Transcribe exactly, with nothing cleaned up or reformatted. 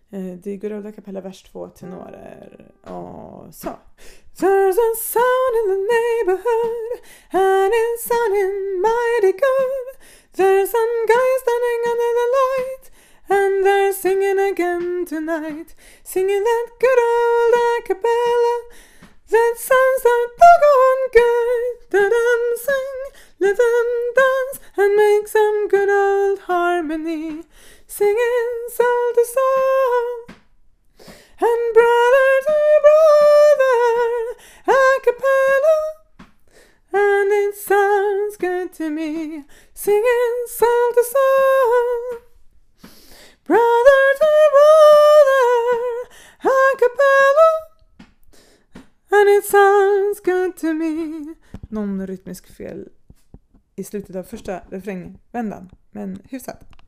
Det är good old a cappella, vers två, tenorer. Och så. There's a sound in the neighborhood, and it's sounding mighty good. There's some guys standing under the light, and they're singing again tonight. Singing that good old a cappella, that sounds so doggone good. Let them sing, let them dance, and make some good old harmony. Singing soul to soul, and brother to brother, a cappella, and it sounds good to me. Singing soul to soul, brother to brother, a cappella, and it sounds good to me. Någon rytmisk fel i slutet av första refrängvändan, men hyfsat.